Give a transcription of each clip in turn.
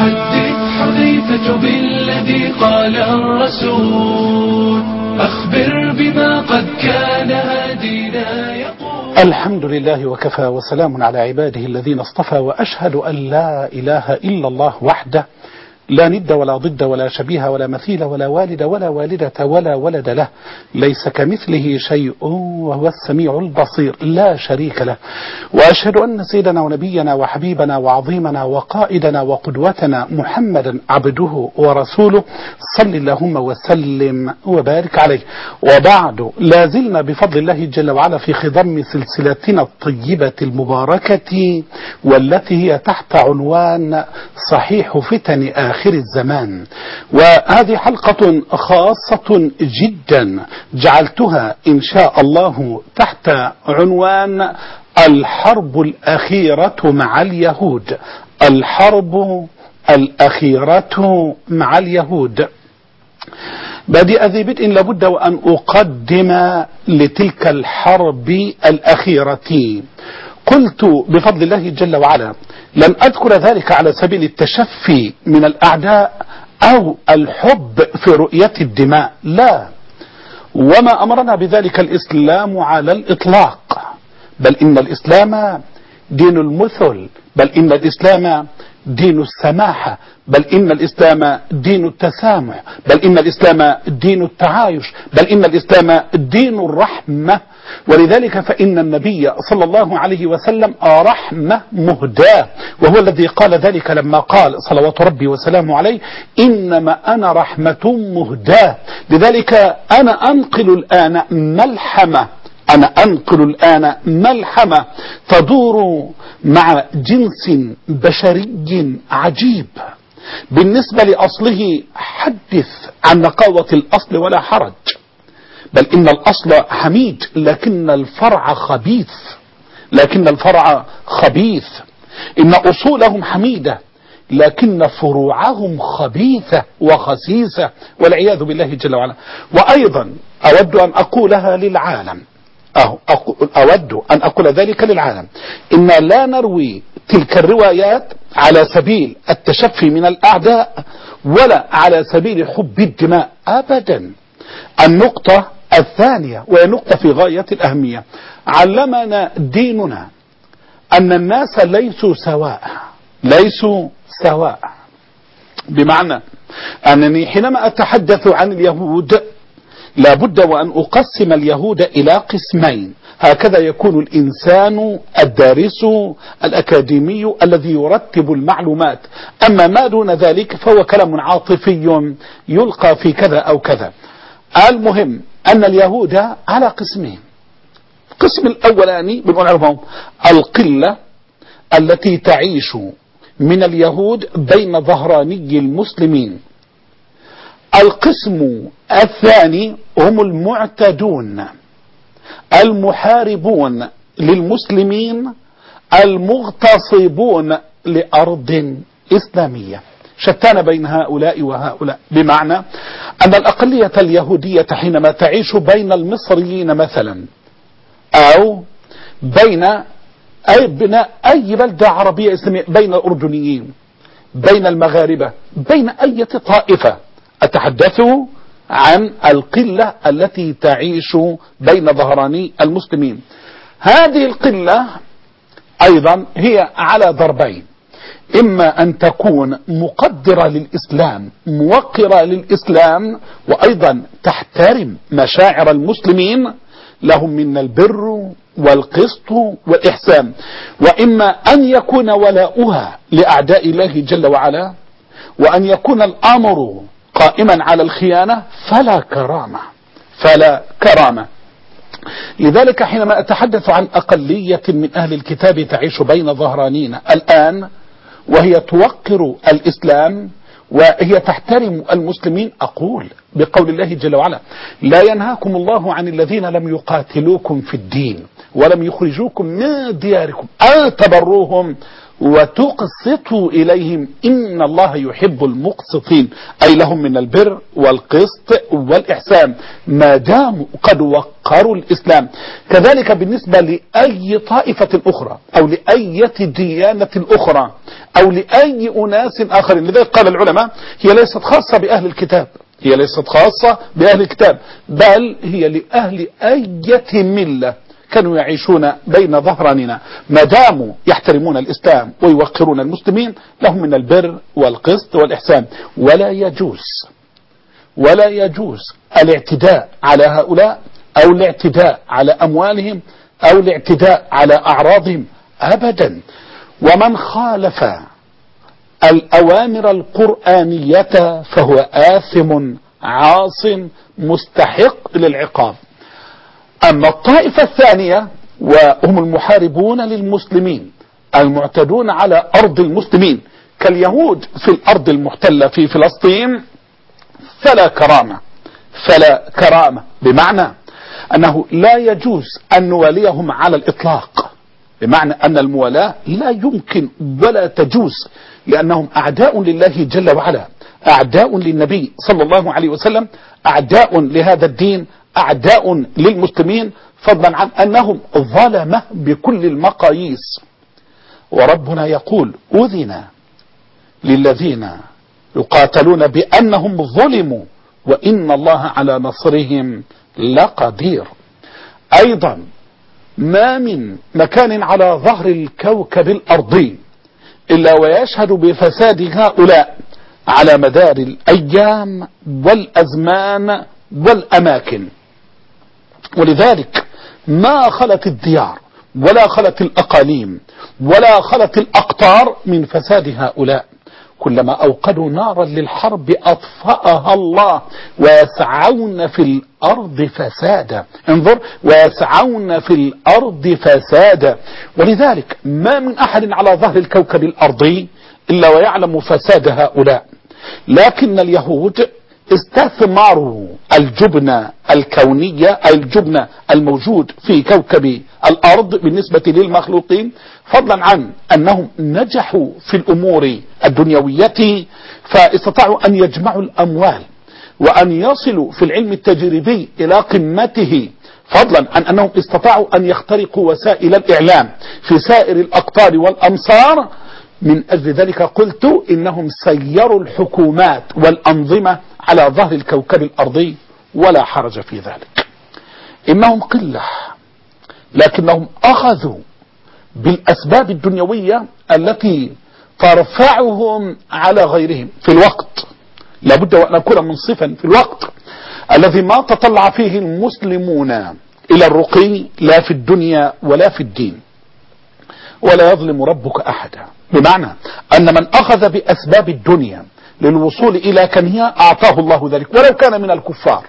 حدث حذيفة بالذي قال الرسول، أخبر بما قد كان هادينا يقول. الحمد لله وكفى، وسلام على عباده الذين اصطفى، وأشهد أن لا إله إلا الله وحده لا ند ولا ضد ولا شبيه ولا مثيل ولا والد ولا والدة ولا ولد له، ليس كمثله شيء وهو السميع البصير لا شريك له. وأشهد أن سيدنا ونبينا وحبيبنا وعظيمنا وقائدنا وقدوتنا محمدا عبده ورسوله، صل اللهم وسلم وبارك عليه. وبعد، لازلنا بفضل الله جل وعلا في خضم سلسلتنا الطيبة المباركة، والتي هي تحت عنوان صحيح فتن آخر الزمان. وهذه حلقة خاصة جدا جعلتها إن شاء الله تحت عنوان الحرب الأخيرة مع اليهود. الحرب الأخيرة مع اليهود. بادئ ذي بدء لابد وأن أقدم لتلك الحرب الأخيرة. قلت بفضل الله جل وعلا لم أذكر ذلك على سبيل التشفي من الأعداء أو الحب في رؤية الدماء، لا، وما أمرنا بذلك الإسلام على الإطلاق، بل إن الإسلام دين المثل، بل إن الإسلام دين السماحة، بل إن الإسلام دين التسامح، بل إن الإسلام دين التعايش، بل إن الإسلام دين الرحمة. ولذلك فإن النبي صلى الله عليه وسلم رحمة مهداة، وهو الذي قال ذلك لما قال صلوات ربي وسلامه عليه: إنما أنا رحمة مهداة. لذلك أنا أنقل الآن ملحمة تدور مع جنس بشري عجيب. بالنسبة لأصله حدث عن نقاوة الأصل ولا حرج، بل إن الأصل حميد لكن الفرع خبيث. إن أصولهم حميدة لكن فروعهم خبيثة وخسيسة والعياذ بالله جل وعلا. وأيضا أود أن أقولها للعالم، أود أن أقول ذلك للعالم: إن لا نروي تلك الروايات على سبيل التشفي من الأعداء ولا على سبيل حب الدماء أبدا. النقطة الثانية، وهي نقطة في غاية الأهمية: علمنا ديننا أن الناس ليسوا سواء، بمعنى أنني حينما أتحدث عن اليهود لابد وأن أقسم اليهود إلى قسمين، هكذا يكون الإنسان الدارس الأكاديمي الذي يرتب المعلومات. أما ما دون ذلك فهو كلام عاطفي يلقى في كذا أو كذا. المهم أن اليهود على قسمين. القسم الأولاني بنقول عليهم القلة التي تعيش من اليهود بين ظهراني المسلمين. القسم الثاني هم المعتدون المحاربون للمسلمين المغتصبون لأرض إسلامية. شتان بين هؤلاء وهؤلاء، بمعنى أن الأقلية اليهودية حينما تعيش بين المصريين مثلا، أو بين أبناء أي بلدة عربية إسلامية، بين الأردنيين، بين المغاربة، بين أي طائفة، أتحدث عن القلة التي تعيش بين ظهراني المسلمين. هذه القلة أيضا هي على ضربين: إما أن تكون مقدرة للإسلام موقرة للإسلام وأيضا تحترم مشاعر المسلمين لهم من البر والقسط والإحسان، وإما أن يكون ولاؤها لأعداء الله جل وعلا، وأن يكون الأمر قائما على الخيانة فلا كرامة. لذلك حينما أتحدث عن أقلية من أهل الكتاب تعيش بين ظهرانينا الآن وهي توقر الإسلام وهي تحترم المسلمين، أقول بقول الله جل وعلا: لا ينهاكم الله عن الذين لم يقاتلوكم في الدين ولم يخرجوكم من دياركم أن تبروهم وتقسطوا إليهم إن الله يحب المقسطين، أي لهم من البر والقسط والإحسان ما داموا قد وقروا الإسلام. كذلك بالنسبة لأي طائفة أخرى أو لأي ديانة أخرى أو لأي أناس آخرين. لذلك قال العلماء هي ليست خاصة بأهل الكتاب، هي ليست خاصة بأهل الكتاب، بل هي لأهل أي ملة كانوا يعيشون بين ظهراننا ما داموا يحترمون الإسلام ويوقرون المسلمين، لهم من البر والقسط والإحسان. ولا يجوز الاعتداء على هؤلاء أو الاعتداء على أموالهم أو الاعتداء على أعراضهم أبدا. ومن خالف الأوامر القرآنية فهو آثم عاص مستحق للعقاب. أما الطائفة الثانية وهم المحاربون للمسلمين المعتدون على أرض المسلمين كاليهود في الأرض المحتلة في فلسطين فلا كرامة، بمعنى أنه لا يجوز أن نواليهم على الإطلاق، بمعنى أن الموالاة لا يمكن ولا تجوز، لأنهم أعداء لله جل وعلا، أعداء للنبي صلى الله عليه وسلم، أعداء لهذا الدين، أعداء للمسلمين، فضلا عن أنهم ظلمة بكل المقاييس. وربنا يقول أذن للذين يقاتلون بأنهم ظلموا وإن الله على نصرهم لقدير. أيضا ما من مكان على ظهر الكوكب الأرضي إلا ويشهد بفساد هؤلاء على مدار الأيام والأزمان والأماكن. ولذلك ما خلت الديار ولا خلت الأقاليم ولا خلت الأقطار من فساد هؤلاء. كلما أوقدوا نارا للحرب أطفأها الله ويسعون في الأرض فسادا. انظر، ويسعون في الأرض فسادا. ولذلك ما من أحد على ظهر الكوكب الأرضي إلا ويعلم فساد هؤلاء، لكن اليهود استثمروا الجبن الكونية، الجبن الموجود في كوكب الأرض بالنسبة للمخلوقين، فضلا عن أنهم نجحوا في الأمور الدنيوية، فاستطاعوا أن يجمعوا الأموال وأن يصلوا في العلم التجريبي إلى قمته، فضلا عن أنهم استطاعوا أن يخترقوا وسائل الإعلام في سائر الأقطار والأمصار. من أجل ذلك قلت إنهم سيروا الحكومات والأنظمة على ظهر الكوكب الأرضي ولا حرج في ذلك. إنهم قلة لكنهم أخذوا بالأسباب الدنيوية التي ترفعهم على غيرهم في الوقت. لابد وأن نكون منصفا في الوقت الذي ما تطلع فيه المسلمون إلى الرقي لا في الدنيا ولا في الدين. ولا يظلم ربك أحدا، بمعنى أن من أخذ بأسباب الدنيا للوصول إلى كنهها أعطاه الله ذلك ولو كان من الكفار.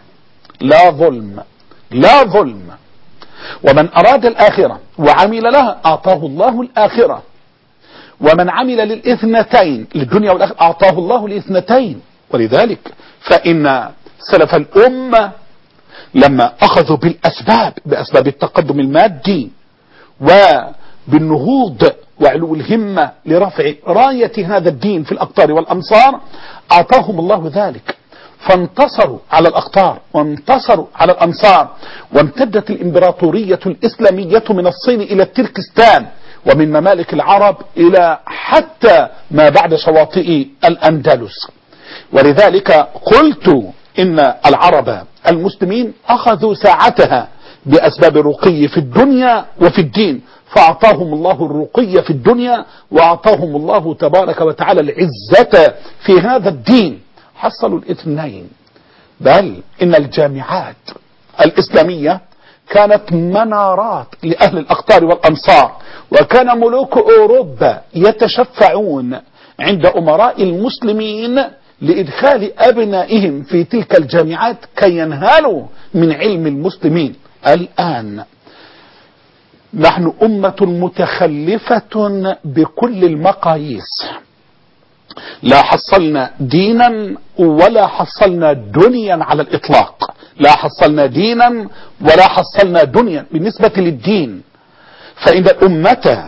لا ظلم. ومن أراد الآخرة وعمل لها أعطاه الله الآخرة، ومن عمل للإثنتين للدنيا والآخرة أعطاه الله الإثنتين. ولذلك فإن سلف الأمة لما أخذوا بأسباب التقدم المادي وبالنهوض وعلو الهمة لرفع راية هذا الدين في الأقطار والأمصار أعطاهم الله ذلك، فانتصروا على الأقطار وانتصروا على الأمصار، وامتدت الإمبراطورية الإسلامية من الصين إلى التركستان، ومن ممالك العرب إلى حتى ما بعد شواطئ الأندلس. ولذلك قلت إن العرب المسلمين أخذوا ساعتها بأسباب الرقي في الدنيا وفي الدين، فأعطاهم الله الرقي في الدنيا وأعطاهم الله تبارك وتعالى العزة في هذا الدين. حصلوا الاثنين، بل إن الجامعات الإسلامية كانت منارات لأهل الأقطار والأمصار، وكان ملوك أوروبا يتشفعون عند أمراء المسلمين لإدخال أبنائهم في تلك الجامعات كي ينهالوا من علم المسلمين. الآن نحن أمة متخلفة بكل المقاييس، لا حصلنا دينا ولا حصلنا دنيا على الإطلاق، لا حصلنا دينا ولا حصلنا دنيا. بالنسبة للدين فإن الأمة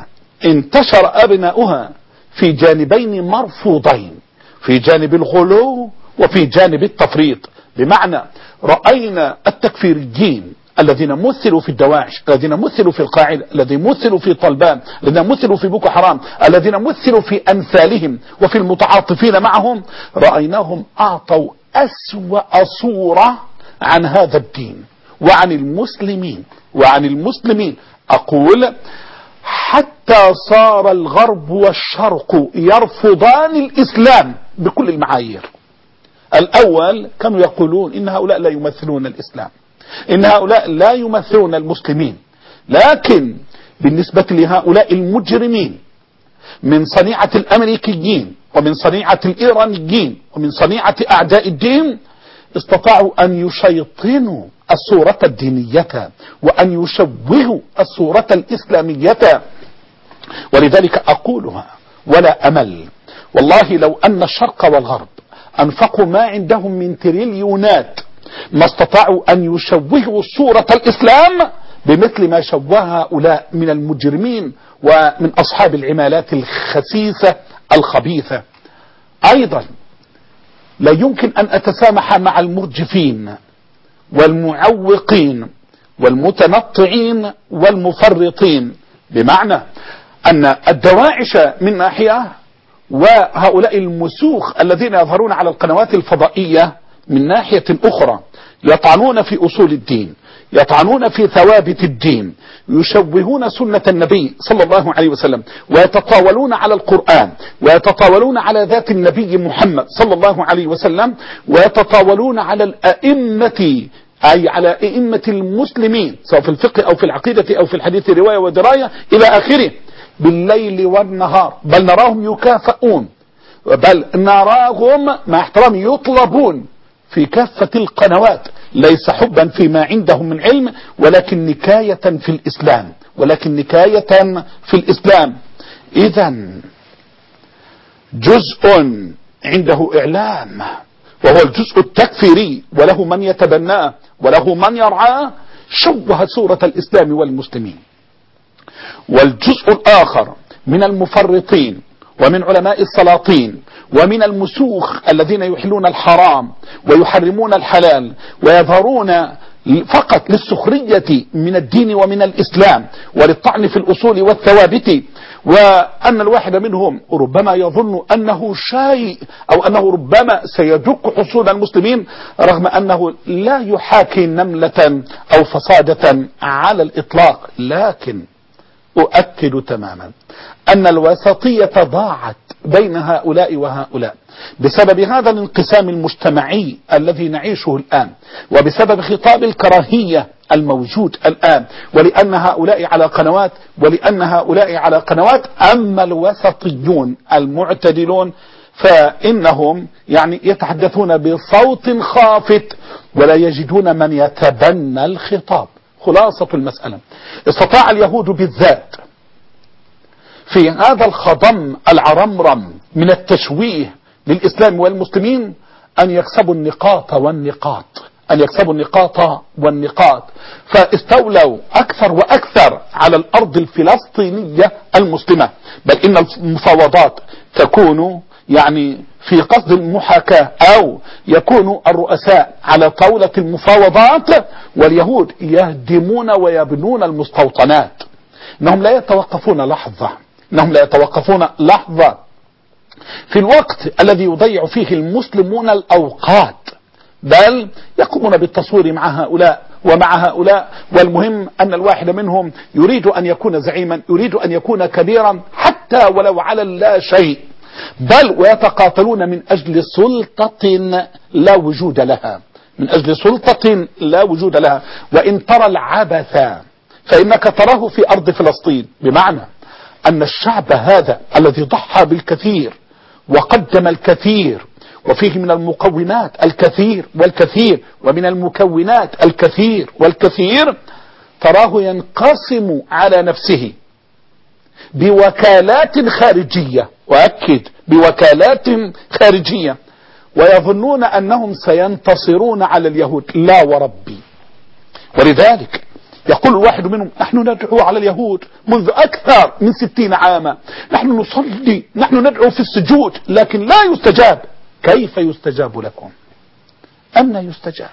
انتشر أبناؤها في جانبين مرفوضين، في جانب الغلو وفي جانب التفريط. بمعنى رأينا التكفيريين الذين مثلوا في الدواعش، الذين مثلوا في القاعدة، الذين مثلوا في طلبان، الذين مثلوا في بوكو حرام، الذين مثلوا في أمثالهم وفي المتعاطفين معهم، رأيناهم أعطوا أسوأ صورة عن هذا الدين وعن المسلمين. أقول حتى صار الغرب والشرق يرفضان الإسلام بكل المعايير. الأول كانوا يقولون إن هؤلاء لا يمثلون الإسلام، إن هؤلاء لا يمثلون المسلمين، لكن بالنسبة لهؤلاء المجرمين من صنيعة الأمريكيين ومن صنيعة الإيرانيين ومن صنيعة أعداء الدين، استطاعوا أن يشيطنوا الصورة الدينية وأن يشوهوا الصورة الإسلامية. ولذلك أقولها ولا أمل، والله لو أن الشرق والغرب أنفقوا ما عندهم من تريليونات ما استطاعوا أن يشوهوا صورة الإسلام بمثل ما شوه هؤلاء من المجرمين ومن أصحاب العمالات الخسيسة الخبيثة. أيضا لا يمكن أن أتسامح مع المرجفين والمعوقين والمتنطعين والمفرطين، بمعنى أن الدواعش من ناحية وهؤلاء المسوخ الذين يظهرون على القنوات الفضائية من ناحية أخرى يطعنون في أصول الدين، يطعنون في ثوابت الدين، يشوهون سنة النبي صلى الله عليه وسلم، ويتطاولون على القرآن، ويتطاولون على ذات النبي محمد صلى الله عليه وسلم، ويتطاولون على الأئمة، أي على أئمة المسلمين سواء في الفقه أو في العقيدة أو في الحديث رواية ودراية إلى آخره بالليل والنهار. بل نراهم يكافئون، بل نراهم مع احترام يطلبون في كافة القنوات، ليس حبا فيما عندهم من علم ولكن نكاية في الإسلام. إذن جزء عنده إعلام وهو الجزء التكفيري، وله من يتبناه وله من يرعاه، شوه صورة الإسلام والمسلمين. والجزء الآخر من المفرطين ومن علماء السلاطين ومن المسوخ الذين يحلون الحرام ويحرمون الحلال ويظهرون فقط للسخرية من الدين ومن الإسلام وللطعن في الأصول والثوابت، وأن الواحد منهم ربما يظن أنه شيء أو أنه ربما سيدك حصول المسلمين، رغم أنه لا يحاكي نملة أو فصادة على الإطلاق. لكن أؤكد تماما أن الوسطية ضاعت بين هؤلاء وهؤلاء بسبب هذا الانقسام المجتمعي الذي نعيشه الآن، وبسبب خطاب الكراهية الموجود الآن، ولأن هؤلاء على قنوات ولأن هؤلاء على قنوات. أما الوسطيون المعتدلون فإنهم يتحدثون بصوت خافت ولا يجدون من يتبنى الخطاب. خلاصة المسألة، استطاع اليهود بالذات في هذا الخضم العرمرم من التشويه للإسلام والمسلمين أن يكسبوا النقاط فاستولوا أكثر وأكثر على الأرض الفلسطينية المسلمة. بل إن المفاوضات تكون في قصد المحاكاة، أو يكون الرؤساء على طاولة المفاوضات واليهود يهدمون ويبنون المستوطنات. إنهم لا يتوقفون لحظة في الوقت الذي يضيع فيه المسلمون الأوقات، بل يقومون بالتصوير مع هؤلاء ومع هؤلاء. والمهم أن الواحد منهم يريد أن يكون زعيما، يريد أن يكون كبيرا حتى ولو على لا شيء، بل ويتقاتلون من أجل سلطة لا وجود لها. وإن ترى العبث فإنك تراه في أرض فلسطين، بمعنى أن الشعب هذا الذي ضحى بالكثير وقدم الكثير، وفيه من المقومات الكثير والكثير ومن المكونات الكثير والكثير، تراه ينقسم على نفسه بوكالات خارجية، وأكد بوكالات خارجية، ويظنون أنهم سينتصرون على اليهود. لا وربي. ولذلك يقول الواحد منهم: نحن ندعو على اليهود منذ أكثر من 60 عاما، نحن نصلي، نحن ندعو في السجود، لكن لا يستجاب. كيف يستجاب لكم؟ أن يستجاب؟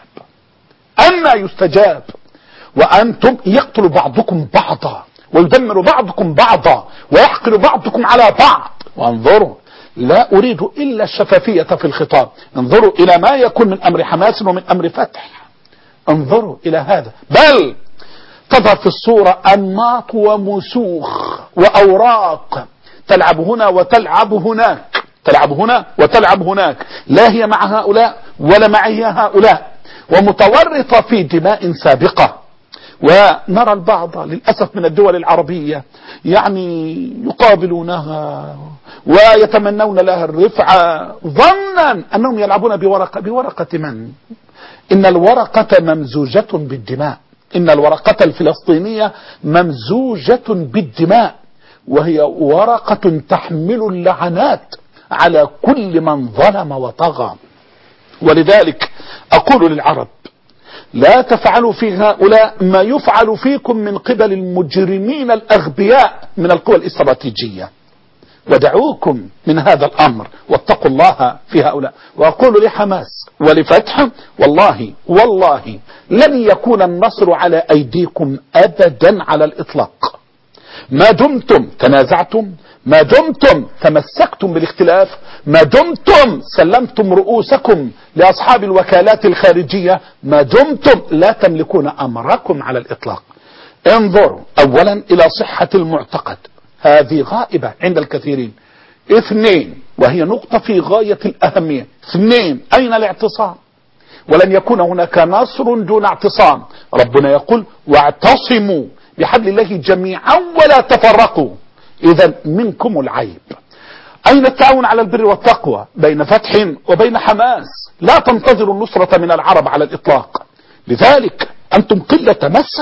أن يستجاب وأنتم يقتل بعضكم بعضا ويدمر بعضكم بعضا ويحقر بعضكم على بعض. وانظروا، لا أريد إلا الشفافية في الخطاب. انظروا إلى ما يكون من أمر حماس ومن أمر فتح، انظروا إلى هذا. بل تظهر في الصورة أنماط ومسوخ وأوراق تلعب هنا وتلعب هناك، تلعب هنا وتلعب هناك، لا هي مع هؤلاء ولا معي هؤلاء، ومتورطة في دماء سابقة. ونرى البعض للأسف من الدول العربية يعني يقابلونها ويتمنون لها الرفعة ظنا أنهم يلعبون بورقة من؟ إن الورقة ممزوجة بالدماء، إن الورقة الفلسطينية ممزوجة بالدماء، وهي ورقة تحمل اللعنات على كل من ظلم وطغى. ولذلك أقول للعرب: لا تفعلوا في هؤلاء ما يفعل فيكم من قبل المجرمين الأغبياء من القوى الاستراتيجية، ودعوكم من هذا الأمر واتقوا الله في هؤلاء. وأقول لحماس ولفتح: والله لن يكون النصر على أيديكم أبدا على الإطلاق، ما دمتم تنازعتم، ما دمتم تمسكتم بالاختلاف، ما دمتم سلمتم رؤوسكم لأصحاب الوكالات الخارجية، ما دمتم لا تملكون أمركم على الإطلاق. انظروا أولا إلى صحة المعتقد، هذه غائبة عند الكثيرين. 2، وهي نقطة في غاية الأهمية، 2، أين الاعتصام؟ ولن يكون هناك نصر دون اعتصام. ربنا يقول: واعتصموا بحبل الله جميعا ولا تفرقوا. إذا منكم العيب. أين التعاون على البر والتقوى بين فتح وبين حماس؟ لا تنتظروا النصرة من العرب على الإطلاق. لذلك أنتم قلة،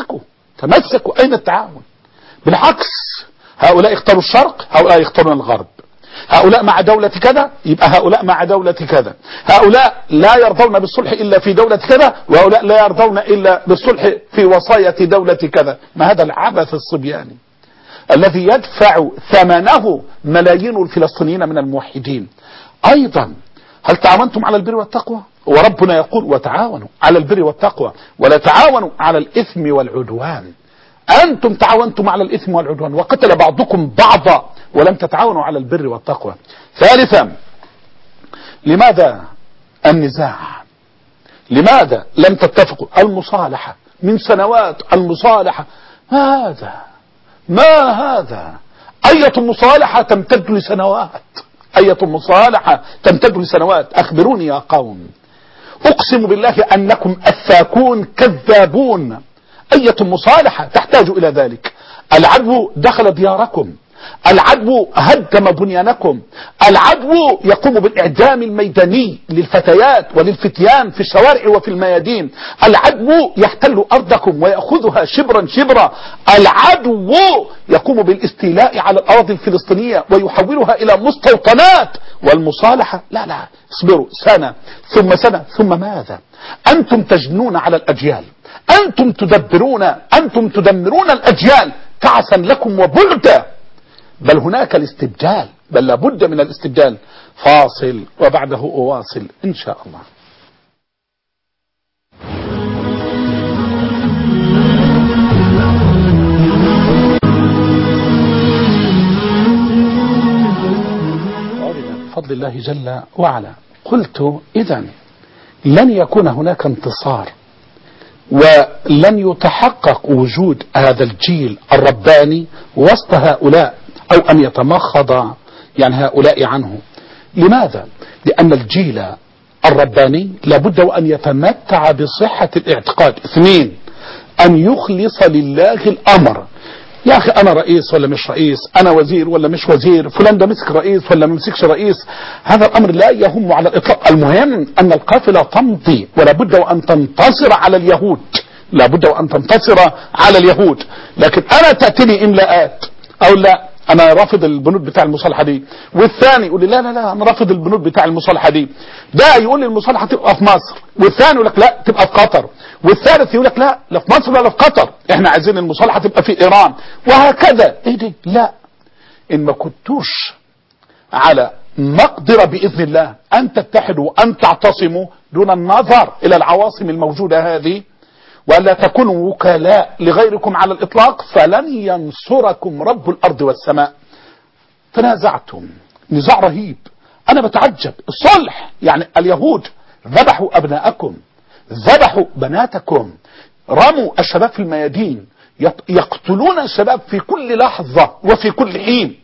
تمسكوا. أين التعاون؟ بالعكس، هؤلاء يختاروا الشرق، هؤلاء يختارون الغرب، هؤلاء مع دولة كذا يبقى هؤلاء مع دولة كذا، هؤلاء لا يرضون بالصلح إلا في دولة كذا، وهؤلاء لا يرضون إلا بالصلح في وصاية دولة كذا. ما هذا العبث الصبياني الذي يدفع ثمنه ملايين الفلسطينيين من الموحدين؟ أيضا هل تعاونتم على البر والتقوى؟ وربنا يقول: وتعاونوا على البر والتقوى ولا تعاونوا على الإثم والعدوان. أنتم تعاونتم على الإثم والعدوان وقتل بعضكم بعضا ولم تتعاونوا على البر والتقوى. ثالثا، لماذا النزاع؟ لماذا لم تتفقوا؟ المصالحة من سنوات، المصالحة، ما هذا؟ أية مصالحة تمتد لسنوات، أية مصالحة تمتد لسنوات؟ أخبروني يا قوم، أقسم بالله أنكم أفاكون كذابون. أية مصالحة تحتاج إلى ذلك؟ العدو دخل دياركم، العدو هدم بنيانكم، العدو يقوم بالإعدام الميداني للفتيات وللفتيان في الشوارع وفي الميادين، العدو يحتل أرضكم ويأخذها شبرا شبرا، العدو يقوم بالاستيلاء على الأراضي الفلسطينية ويحولها إلى مستوطنات. والمصالحة لا، اصبروا سنة ثم سنة ثم ماذا؟ أنتم تجنون على الأجيال، أنتم تدمرون الأجيال، تعسا لكم وبعدا. بل هناك الاستبدال، بل لابد من الاستبدال. فاصل وبعده أواصل إن شاء الله. بفضل الله جل وعلا. قلت إذن لن يكون هناك انتصار ولن يتحقق وجود هذا الجيل الرباني وسط هؤلاء، أو أن يتمخض يعني هؤلاء عنه. لماذا؟ لأن الجيل الرباني لابد وأن يتمتع بصحة الاعتقاد. 2، أن يخلص لله الأمر. يا أخي أنا رئيس ولا مش رئيس، أنا وزير ولا مش وزير، فلان ده مسك رئيس ولا ما مسكش رئيس، هذا الأمر لا يهم على الإطلاق. المهم أن القافلة تمضي، ولابد وأن تنتصر على اليهود، لابد وأن تنتصر على اليهود. لكن أنا تأتيني إملاءات أو لا انا رافض البنود بتاع المصالحه دي، والثاني يقول لي لا لا لا انا رافض البنود بتاع المصالحه دي. ده يقول لي المصالحه تبقى في مصر، والثاني يقول لك لا تبقى في قطر، والثالث يقول لك لا لا في مصر ولا في قطر، احنا عايزين المصالحه تبقى في ايران، وهكذا. ايه دي؟ لا، ان ما كنتوش على مقدرة بإذن الله أن تتحدوا وأن تعتصموا دون النظر إلى العواصم الموجودة هذه، وألا تكونوا وكلاء لغيركم على الإطلاق، فلن ينصركم رب الأرض والسماء. تنازعتم نزاع رهيب. أنا بتعجب الصلح، يعني اليهود ذبحوا أبناءكم، ذبحوا بناتكم، رموا الشباب في الميادين، يقتلون الشباب في كل لحظة وفي كل حين،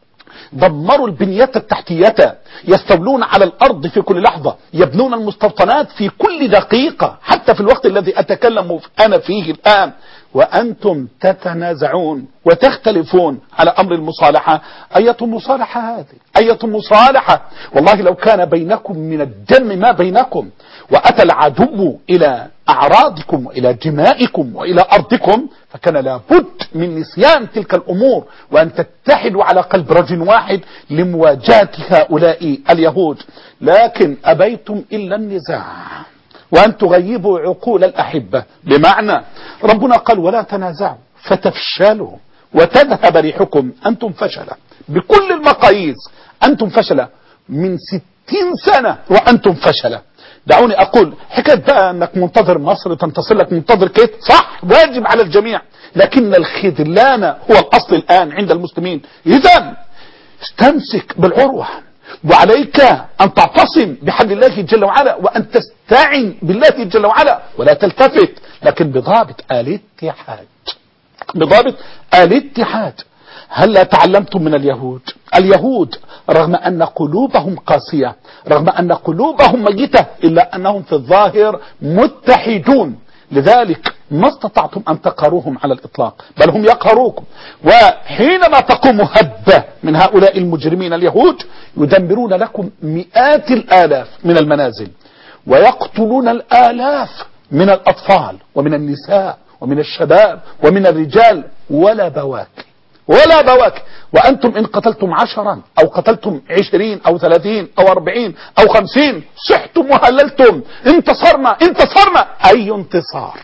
دمروا البنيات التحتية، يستولون على الأرض في كل لحظة، يبنون المستوطنات في كل دقيقة، حتى في الوقت الذي أتكلم أنا فيه الآن، وأنتم تتنازعون وتختلفون على أمر المصالحة. أية مصالحة هذه؟ أية مصالحة؟ والله لو كان بينكم من الدم ما بينكم، وأتى العدو إلى أعراضكم وإلى دمائكم وإلى أرضكم، فكان لابد من نسيان تلك الأمور، وأن تتحدوا على قلب رجل واحد لمواجهة هؤلاء اليهود. لكن أبيتم إلا النزاع وأن تغيبوا عقول الأحبة، بمعنى ربنا قال ولا تنازعوا فتفشلوا وتذهب ريحكم. أنتم فشلة بكل المقاييس، أنتم فشلة من 60 سنة وأنتم فشلة. دعوني أقول حكاية بقى أنك منتظر مصر تنتصر لك، منتظر كيف، صح واجب على الجميع، لكن الخذلان هو الأصل الآن عند المسلمين. إذن استمسك بالعروة، وعليك أن تعتصم بحبل الله جل وعلا، وأن تستعن بالله جل وعلا، ولا تلتفت، لكن بضابط الاتحاد، بضابط الاتحاد. هل تعلمتم من اليهود؟ اليهود رغم أن قلوبهم قاسية، رغم أن قلوبهم ميتة، إلا أنهم في الظاهر متحدون. لذلك ما استطعتم أن تقهروهم على الإطلاق، بل هم يقهروكم. وحينما تقوم هبة من هؤلاء المجرمين اليهود، يدمرون لكم مئات الآلاف من المنازل، ويقتلون الآلاف من الأطفال ومن النساء ومن الشباب ومن الرجال، ولا بواكي ولا بواكي. وأنتم إن قتلتم 10 أو قتلتم 20 أو 30 أو 40 أو 50 صحتم وهللتم، انتصرنا انتصرنا. أي انتصار؟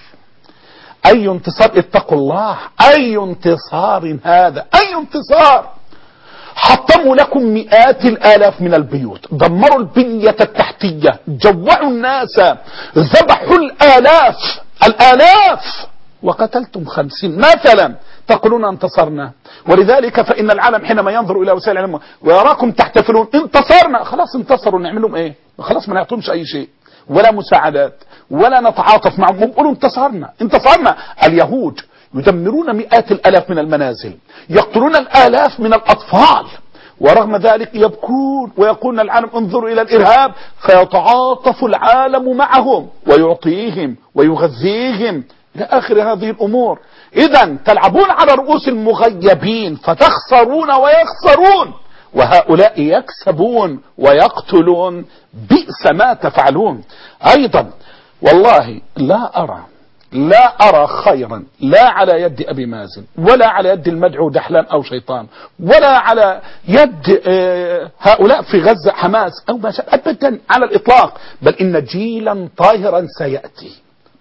أي انتصار؟ اتقوا الله، أي انتصار هذا؟ أي انتصار؟ حطموا لكم مئات الآلاف من البيوت، دمروا البنية التحتية، جوعوا الناس، ذبحوا الآلاف، وقتلتم 50 مثلا، تقولون انتصرنا. ولذلك فإن العالم حينما ينظر إلى وسائل الإعلام ويراكم تحتفلون انتصرنا، خلاص انتصروا، نعمل لهم ايه؟ خلاص ما نعطيهمش أي شيء ولا مساعدات ولا نتعاطف معهم، يقولوا انتصرنا انتصرنا. اليهود يدمرون مئات الآلاف من المنازل، يقتلون الآلاف من الأطفال، ورغم ذلك يبكون ويقولون العالم انظروا إلى الإرهاب، فيتعاطف العالم معهم ويعطيهم ويغذيهم إلى آخر هذه الأمور. إذن تلعبون على رؤوس المغيبين فتخسرون ويخسرون، وهؤلاء يكسبون ويقتلون. بئس ما تفعلون. أيضا والله لا أرى خيرا، لا على يد أبي مازن ولا على يد المدعو دحلان أو شيطان، ولا على يد هؤلاء في غزة حماس أو ما شاء، أبدا على الإطلاق، بل إن جيلا طاهرا سيأتي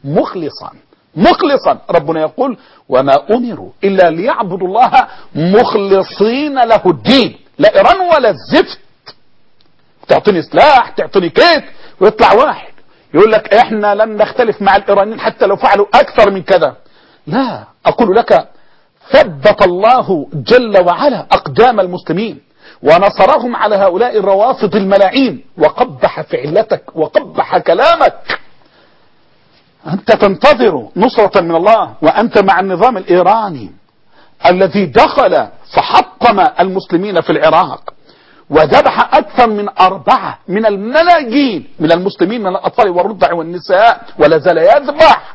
مخلصا. ربنا يقول وما أمروا إلا ليعبدوا الله مخلصين له الدين، لا إيران ولا الزفت. تعطيني سلاح، تعطيني كيت، ويطلع واحد يقول لك احنا لن نختلف مع الإيرانيين حتى لو فعلوا أكثر من كذا. لا، أقول لك ثبت الله جل وعلا أقدام المسلمين ونصرهم على هؤلاء الروافض الملاعين، وقبح فعلتك وقبح كلامك. أنت تنتظر نصرة من الله وأنت مع النظام الإيراني الذي دخل فحطم المسلمين في العراق، وذبح أكثر من 4 من الملايين من المسلمين من الأطفال والرضع والنساء، ولا زال يذبح.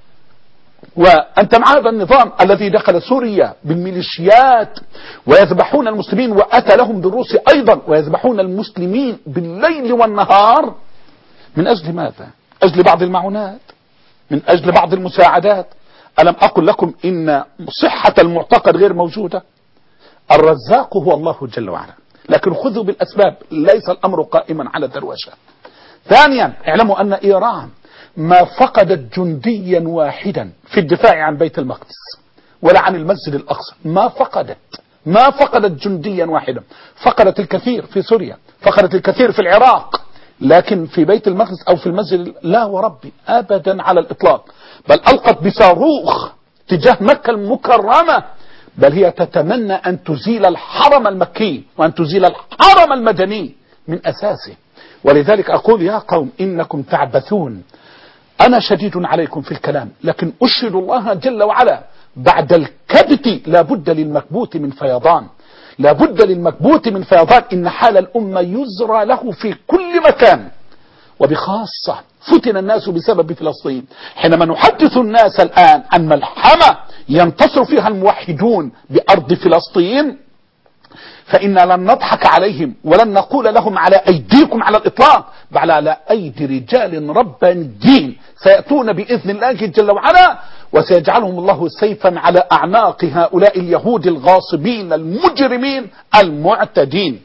وأنت مع هذا النظام الذي دخل سوريا بالميليشيات ويذبحون المسلمين، وأتى لهم بالروس أيضا ويذبحون المسلمين بالليل والنهار. من أجل ماذا؟ أجل بعض المعونات، من أجل بعض المساعدات. ألم أقل لكم إن صحة المعتقد غير موجودة؟ الرزاق هو الله جل وعلا، لكن خذوا بالأسباب، ليس الأمر قائما على الدروشة. ثانيا اعلموا أن إيران ما فقدت جنديا واحدا في الدفاع عن بيت المقدس ولا عن المسجد الأقصى، ما فقدت جنديا واحدا. فقدت الكثير في سوريا، فقدت الكثير في العراق، لكن في بيت المقدس أو في المسجد لا وربي أبدا على الإطلاق. بل ألقت بصاروخ تجاه مكة المكرمة، بل هي تتمنى أن تزيل الحرم المكي وأن تزيل الحرم المدني من أساسه. ولذلك أقول يا قوم إنكم تعبثون، أنا شديد عليكم في الكلام، لكن أشهد الله جل وعلا بعد الكبت لابد للمكبوت من فيضان، لابد للمكبوت من فيضان. إن حال الأمة يزرى له في كل مكان، وبخاصة فتن الناس بسبب فلسطين. حينما نحدث الناس الآن عن ملحمة ينتصر فيها الموحدون بأرض فلسطين، فإنا لن نضحك عليهم ولن نقول لهم على أيديكم على الإطلاق، بل على أيدي رجال ربانيين سيأتون بإذن الله جل وعلا، وسيجعلهم الله سيفا على أعناق هؤلاء اليهود الغاصبين المجرمين المعتدين.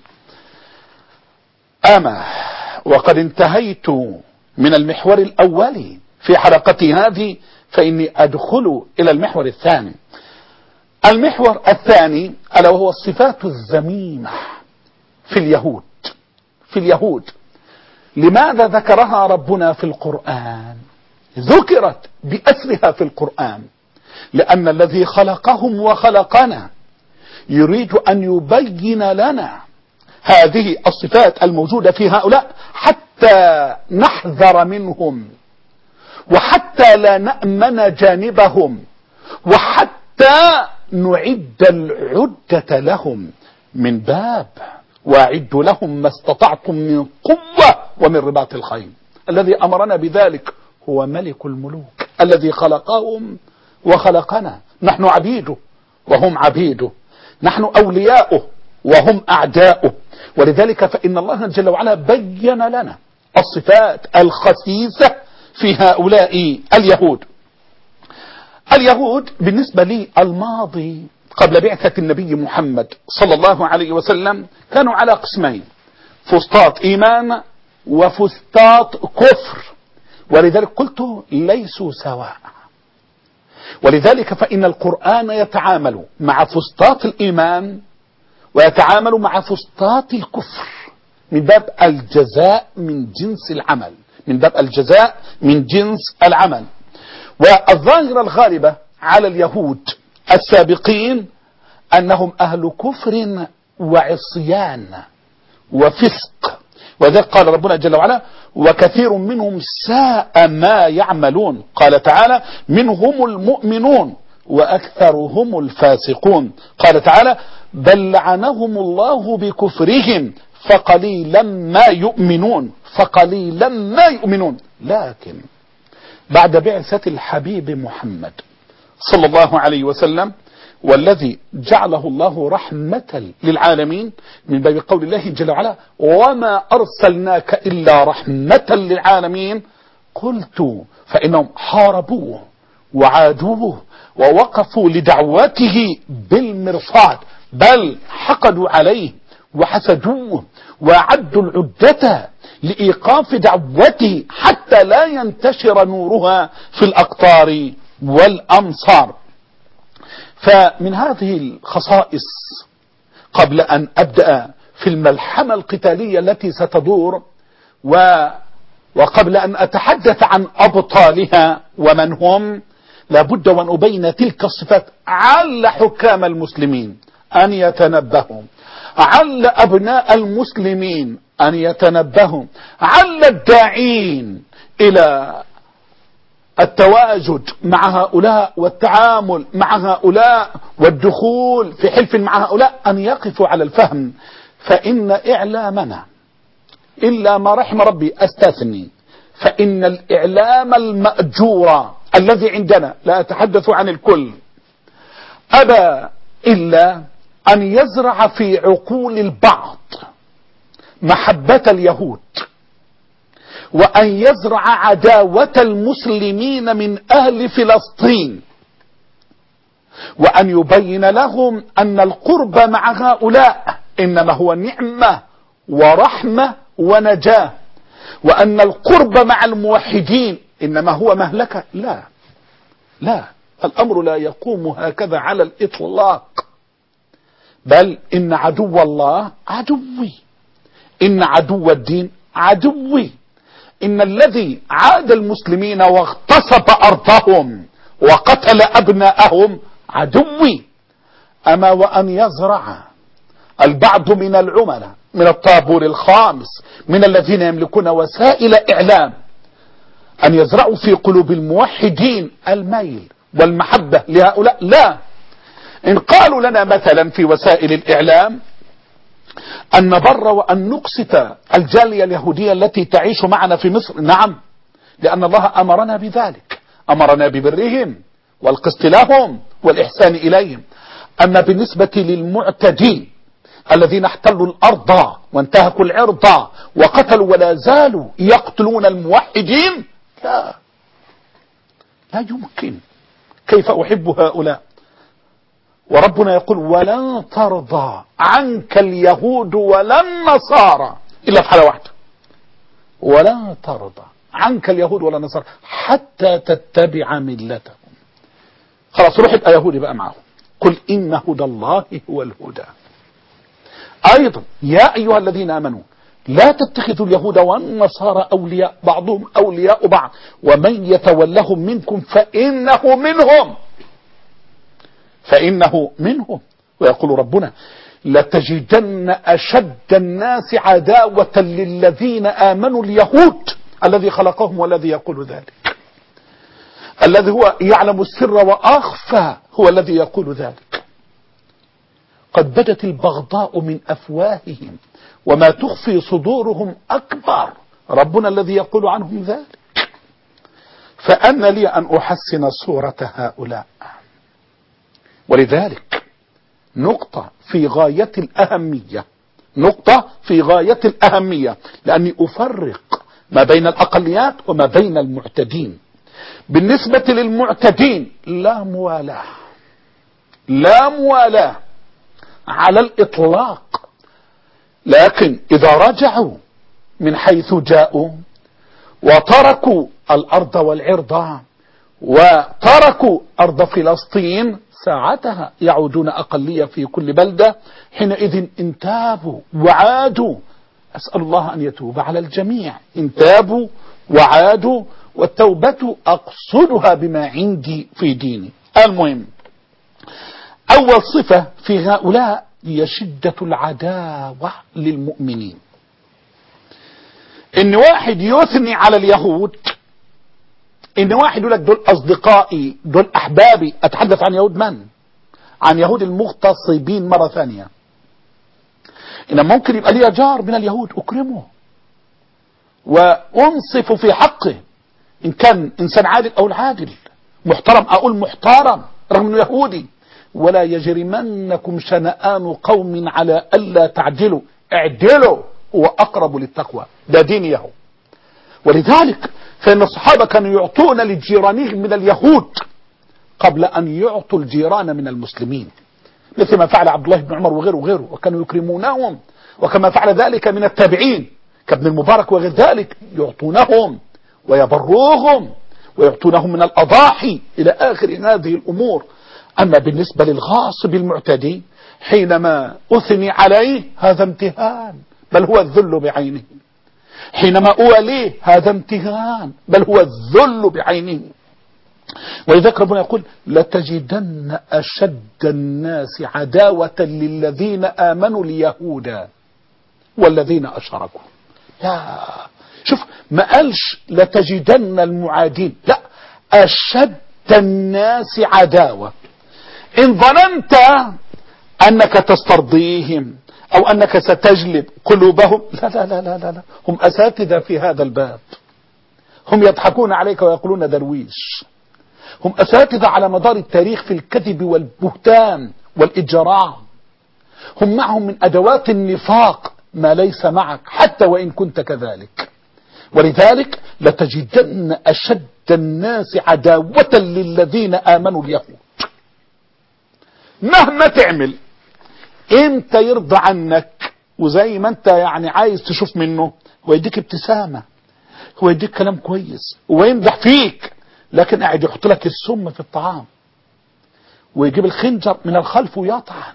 أما وقد انتهيت من المحور الأول في حلقتي هذه، فإني أدخل إلى المحور الثاني. المحور الثاني ألا وهو الصفات الذميمة في اليهود. لماذا ذكرها ربنا في القرآن؟ ذكرت بأسرها في القرآن لأن الذي خلقهم وخلقنا يريد أن يبين لنا هذه الصفات الموجودة في هؤلاء حتى نحذر منهم، وحتى لا نأمن جانبهم، وحتى نعد العدة لهم من باب واعدوا لهم ما استطعتم من قوة ومن رباط الخيل. الذي أمرنا بذلك هو ملك الملوك الذي خلقهم وخلقنا. نحن عبيده وهم عبيده، نحن أولياؤه وهم أعداؤه. ولذلك فإن الله جل وعلا بين لنا الصفات الخسيسة في هؤلاء اليهود. بالنسبة لي الماضي قبل بعثة النبي محمد صلى الله عليه وسلم كانوا على قسمين: فسطاط إيمان وفسطاط كفر. ولذلك قلت ليسوا سواء. ولذلك فإن القرآن يتعامل مع فسطاط الإيمان ويتعامل مع فسطاط الكفر من باب الجزاء من جنس العمل. والظاهرة الغالبة على اليهود السابقين أنهم أهل كفر وعصيان وفسق. وذلك قال ربنا جل وعلا: وكثير منهم ساء ما يعملون. قال تعالى: منهم المؤمنون وأكثرهم الفاسقون. قال تعالى: بل لعنهم الله بكفرهم فقليلا ما يؤمنون. لكن بعد بعثة الحبيب محمد صلى الله عليه وسلم، والذي جعله الله رحمة للعالمين من باب قول الله جل وعلا: وما أرسلناك إلا رحمة للعالمين، قلت فإنهم حاربوه وعادوه ووقفوا لدعوته بالمرصاد، بل حقدوا عليه وحسدوه وأعدوا العدة لإيقاف دعوته حتى لا ينتشر نورها في الأقطار والأمصار. فمن هذه الخصائص، قبل أن أبدأ في الملحمة القتالية التي ستدور وقبل أن أتحدث عن أبطالها ومن هم، لابد وأن أبين تلك الصفات عل حكام المسلمين أن يتنبهوا، عل أبناء المسلمين أن يتنبهوا، عل الداعين إلى التواجد مع هؤلاء والتعامل مع هؤلاء والدخول في حلف مع هؤلاء أن يقفوا على الفهم. فإن إعلامنا إلا ما رحم ربي أستثني، فإن الإعلام المأجور الذي عندنا، لا أتحدث عن الكل، أبى إلا أن يزرع في عقول البعض محبة اليهود، وأن يزرع عداوة المسلمين من أهل فلسطين. وأن يبين لهم أن القرب مع هؤلاء إنما هو نعمة ورحمة ونجاة، وأن القرب مع الموحدين إنما هو مهلكة. لا، الأمر لا يقوم هكذا على الإطلاق، بل إن عدو الله عدوي، إن عدو الدين عدوي، إن الذي عاد المسلمين واغتصب أرضهم وقتل أبناءهم عدوي. أما وأن يزرع البعض من العملاء من الطابور الخامس من الذين يملكون وسائل إعلام أن يزرعوا في قلوب الموحدين الميل والمحبة لهؤلاء، لا. إن قالوا لنا مثلا في وسائل الإعلام أن نبر وأن نقسط الجالية اليهودية التي تعيش معنا في مصر، نعم، لأن الله أمرنا بذلك، أمرنا ببرهم والقسط لهم والإحسان إليهم. أما بالنسبة للمعتدين الذين احتلوا الأرض وانتهكوا العرض وقتلوا ولا زالوا يقتلون الموحدين، لا يمكن. كيف أحب هؤلاء؟ وربنا يقول ولن ترضى عنك اليهود ولا النصارى إلا في حالة واحدة، ولن ترضى عنك اليهود ولا النصارى حتى تتبع ملتهم. خلاص روح ابقى يهودي بقى معهم. قل إن هدى الله هو الهدى. أيضا يا أيها الذين آمنوا لا تتخذوا اليهود والنصارى أولياء بعضهم أولياء بعض ومن يتولهم منكم فإنه منهم. ويقول ربنا لتجدن أشد الناس عداوة للذين آمنوا اليهود الذي خلقهم والذي يقول ذلك، الذي هو يعلم السر وأخفى هو الذي يقول ذلك. قد بدت البغضاء من أفواههم وما تخفي صدورهم أكبر، ربنا الذي يقول عنهم ذلك. فأنا لي أن أحسن صورة هؤلاء. ولذلك نقطة في غاية الأهمية، لأني أفرق ما بين الأقليات وما بين المعتدين. بالنسبة للمعتدين لا موالاة على الإطلاق، لكن إذا رجعوا من حيث جاءوا وتركوا الأرض والعرض وتركوا أرض فلسطين ساعتها يعودون أقلية في كل بلدة. حينئذ إن تابوا وعادوا، أسأل الله أن يتوب على الجميع، إن تابوا وعادوا، والتوبة أقصدها بما عندي في ديني. المهم أول صفة في هؤلاء هي شدة العداوة للمؤمنين. إن واحد يثني على اليهود، إن واحد يقول لك دول أصدقائي دول أحبابي، أتحدث عن يهود من؟ عن يهود المغتصبين مرة ثانية. إن ممكن يبقى لي جار من اليهود أكرمه وأنصف في حقه، إن كان إنسان عادل أو العادل، محترم أقول محترم رغم أنه يهودي. ولا يجرمنكم شنآن قوم على ألا تعدلوا، اعدلوا هو أقرب للتقوى، ده دين يهود. ولذلك فإن الصحابة كانوا يعطون لجيرانهم من اليهود قبل أن يعطوا الجيران من المسلمين، مثل ما فعل عبد الله بن عمر وغيره، وكانوا يكرمونهم. وكما فعل ذلك من التابعين كابن المبارك وغير ذلك، يعطونهم ويبروهم ويعطونهم من الأضاحي إلى آخر هذه الأمور. أما بالنسبة للغاصب المعتدي حينما أثني عليه هذا امتهان بل هو الذل بعينه، حينما أوليه هذا امتهان بل هو الذل بعينه. ولذلك ربنا يقول لتجدن أشد الناس عداوة للذين آمنوا اليهود والذين أشركوا. لا شوف، ما قالش لتجدن المعادين، لا، أشد الناس عداوة. إن ظننت أنك تسترضيهم أو أنك ستجلب قلوبهم، لا لا لا لا لا، هم أساتذة في هذا الباب، هم يضحكون عليك ويقولون درويش، هم أساتذة على مدار التاريخ في الكذب والبهتان والإجراء، هم معهم من أدوات النفاق ما ليس معك حتى وإن كنت كذلك. ولذلك لتجدن أشد الناس عداوة للذين آمنوا اليهود. مهما تعمل امتى يرضى عنك وزي ما انت يعني عايز تشوف منه، هو يديك ابتسامة، هو يديك كلام كويس، هو يمدح فيك، لكن قاعد يحط لك السم في الطعام ويجيب الخنجر من الخلف ويطعن.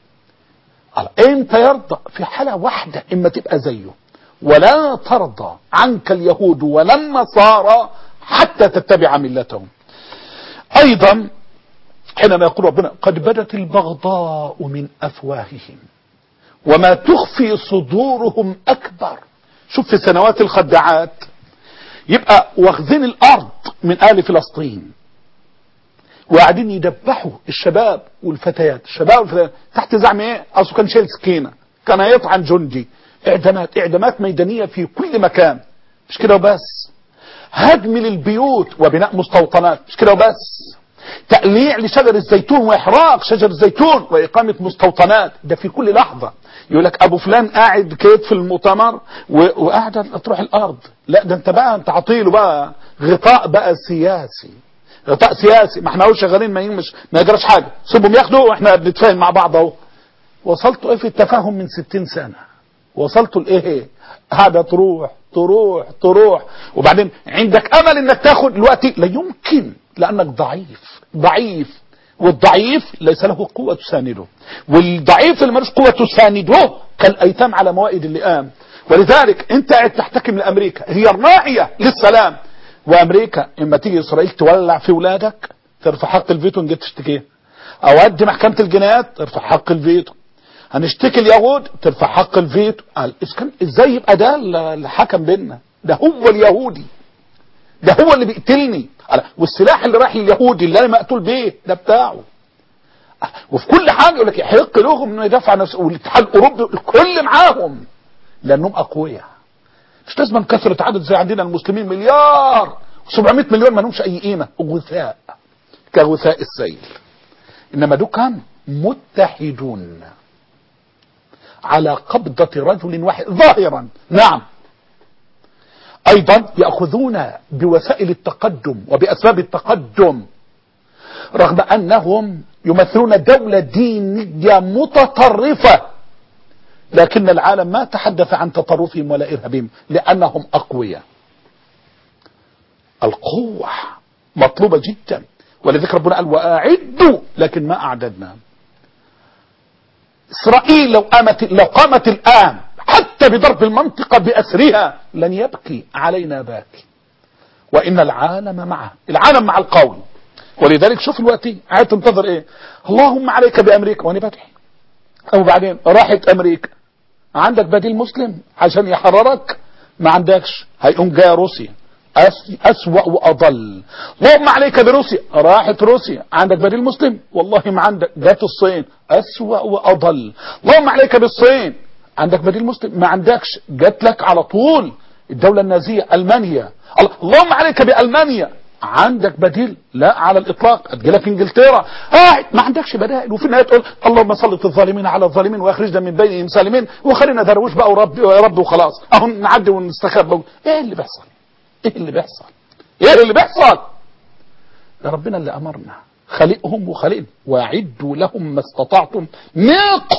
امتى يرضى؟ في حالة واحدة، اما تبقى زيه، ولا ترضى عنك اليهود ولا النصارى حتى تتبع ملتهم. ايضا حينما يقول ربنا قد بدت البغضاء من افواههم وما تخفي صدورهم اكبر. شوف في سنوات الخداعات يبقى واخذين الارض من آل فلسطين وقاعدين يدبحوا الشباب والفتيات، تحت زعم ايه؟ اصله كان شايل سكينه، كان هيطعن جندي. اعدامات ميدانيه في كل مكان. مش كده وبس، هدم للبيوت وبناء مستوطنات. مش كده وبس، تقليع لشجر الزيتون واحراق شجر الزيتون واقامه مستوطنات. ده في كل لحظه. يقول لك ابو فلان قاعد كيت في المؤتمر وقاعد تروح الارض. لا ده انت بقى انت عطيله بقى غطاء بقى سياسي، غطاء سياسي. ما احنا اهو شغالين ما يجراش حاجه، سيبهم ياخدوا واحنا بنتفاهم مع بعض اهو. وصلتوا ايه في التفاهم من 60 سنه؟ وصلتوا لايه؟ هذا تروح وبعدين عندك امل انك تاخد دلوقتي؟ لا يمكن، لانك ضعيف والضعيف ليس له قوه تسانده، والضعيف اللي مالوش قوه تسانده كالايتام على موائد اللئام. ولذلك انت قاعد تحتكم لامريكا، هي الراعيه للسلام. وامريكا اما تيجي اسرائيل تولع في ولادك ترفع حق الفيتو، نجي تشتكيه. اودي محكمه الجنايات ترفع حق الفيتو. هنشتكي اليهود ترفع حق الفيتو. ازاي يبقى ده اللي حكم بيننا؟ ده هو اليهودي، ده هو اللي بيقتلني. والسلاح اللي رايح لليهودي اللي انا مقتول بيه ده بتاعه. وفي كل حاجه يقول لك يحق لهم انه يدافع عن نفسه. والاتحاد الاوروبي الكل معاهم لانهم اقوياء. مش لازم كثره عدد زي عندنا المسلمين مليار و700 مليون ما لهمش اي قيمه، غثاء كغثاء السيل. انما دول كانوا متحدون على قبضة رجل واحد ظاهرا. نعم، ايضا يأخذون بوسائل التقدم وبأسباب التقدم رغم انهم يمثلون دولة دينية متطرفة، لكن العالم ما تحدث عن تطرفهم ولا ارهابهم لانهم اقوياء. القوة مطلوبة جدا، ولذلك ربنا قال واعدوا، لكن ما اعددنا. اسرائيل لو قامت الان حتى بضرب المنطقة باسرها لن يبكي علينا باكي، وان العالم معه، العالم مع القول. ولذلك شوف الوقت قاعد تنتظر ايه؟ اللهم عليك بامريكا، وانا بدعي. وبعدين راحت امريكا، عندك بديل مسلم عشان يحررك؟ ما عندكش. هيقوم جاي روسيا أسوأ وأضل. اللهم عليك بروسيا، راحت روسيا، عندك بديل مسلم؟ والله ما عندك. جات الصين أسوأ وأضل. اللهم عليك بالصين، عندك بديل مسلم؟ ما عندكش. جات لك على طول الدولة النازية ألمانيا. اللهم عليك بألمانيا، عندك بديل؟ لا على الإطلاق. هتجيلك إنجلترا، ما عندكش بدائل. وفي النهاية تقول اللهم سلط الظالمين على الظالمين واخرجنا من بينهم سالمين وخلينا درويش بقى وربي يا رب وخلاص اهو نعدي ونستخبى. ايه اللي بيحصل؟ ايه اللي بيحصل؟ ده ربنا اللي امرنا، خلقهم وخلقنا واعدوا لهم ما استطعتم من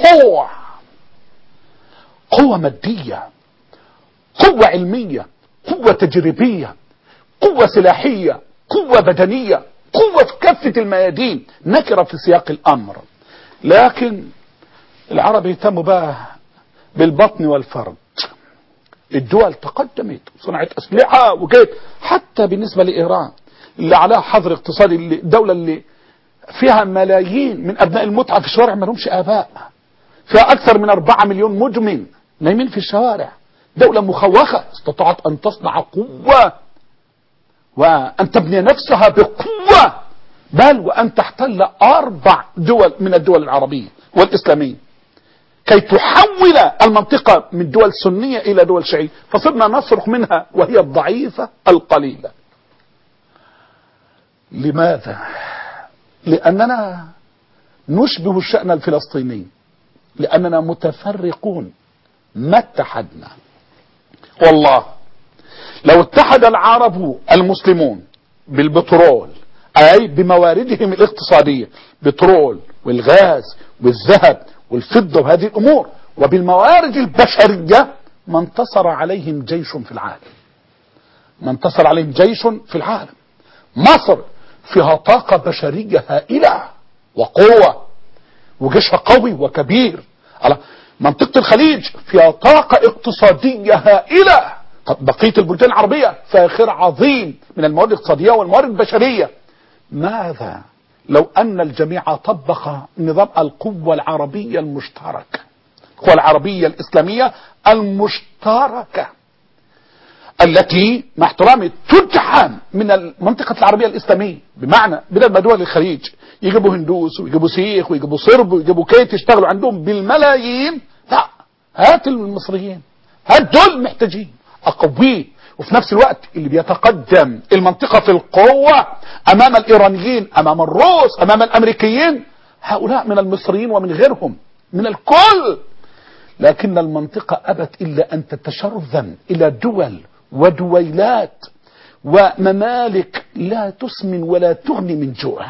قوة مادية، قوة علمية، قوة تجريبية، قوة سلاحية، قوة بدنية، قوة في كافة الميادين، نكرة في سياق الامر. لكن العرب يهتموا بقى بالبطن والفرج. الدول تقدمت وصنعت أسلحة وكيف، حتى بالنسبة لإيران اللي عليها حظر اقتصادي، الدولة اللي فيها ملايين من أبناء المتعة في الشوارع ما لهمش آباء، فيها أكثر من 4 مليون مدمن نايمين في الشوارع، دولة مخوخة استطاعت أن تصنع قوة وأن تبني نفسها بقوة، بل وأن تحتل 4 دول من الدول العربية والإسلامية كي تحول المنطقة من دول سنية إلى دول شيعية، فصرنا نصرخ منها وهي الضعيفة القليلة. لماذا؟ لأننا نشبه الشأن الفلسطيني، لأننا متفرقون ما اتحدنا. والله لو اتحد العرب المسلمون بالبترول أي بمواردهم الاقتصادية، بترول والغاز والذهب والفضة وهذه الأمور، وبالموارد البشرية ما انتصر عليهم جيش في العالم، ما انتصر عليهم جيش في العالم. مصر فيها طاقة بشرية هائلة وقوة وجيشها قوي وكبير. على منطقة الخليج فيها طاقة اقتصادية هائلة. طب بقية البلدان العربية فيها خير عظيم من الموارد الاقتصادية والموارد البشرية. ماذا لو أن الجميع طبق نظام القوة العربية المشتركة، القوة العربية الإسلامية المشتركة التي مع احترامي تدعم من المنطقة العربية الإسلامية، بمعنى بدل ما دول الخليج يجيبوا هندوس ويجيبوا سيخ ويجيبوا صرب ويجيبوا كيت يشتغلوا عندهم بالملايين، لا، هات المصريين، هات دول محتاجين أقويه. وفي نفس الوقت اللي بيتقدم المنطقة في القوة أمام الإيرانيين، أمام الروس، أمام الأمريكيين، هؤلاء من المصريين ومن غيرهم من الكل. لكن المنطقة أبت إلا أن تتشرذم إلى دول ودويلات وممالك لا تسمن ولا تغني من جوع،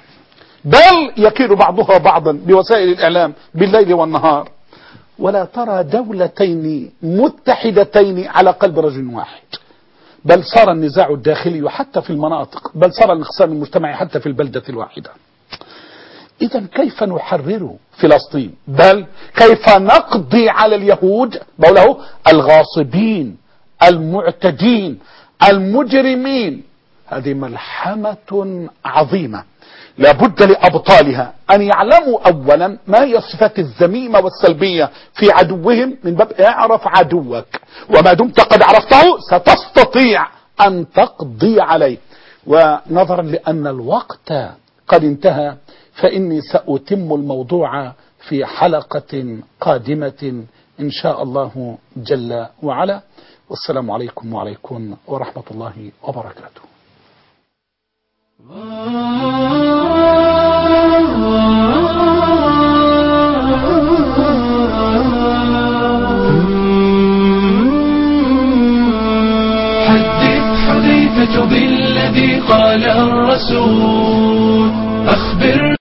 بل يكيد بعضها بعضا بوسائل الإعلام بالليل والنهار. ولا ترى دولتين متحدتين على قلب رجل واحد، بل صار النزاع الداخلي حتى في المناطق، بل صار الانقسام المجتمعي حتى في البلدة الواحدة. إذا كيف نحرر فلسطين؟ بل كيف نقضي على اليهود بقوله الغاصبين المعتدين المجرمين؟ هذه ملحمة عظيمة لابد لأبطالها أن يعلموا أولا ما هي الصفات الذميمة والسلبية في عدوهم، من باب اعرف عدوك، وما دمت قد عرفته ستستطيع أن تقضي عليه. ونظرا لأن الوقت قد انتهى فإني سأتم الموضوع في حلقة قادمة إن شاء الله جل وعلا. والسلام عليكم وعليكم ورحمة الله وبركاته. حدث حذيفة بالذي قال الرسول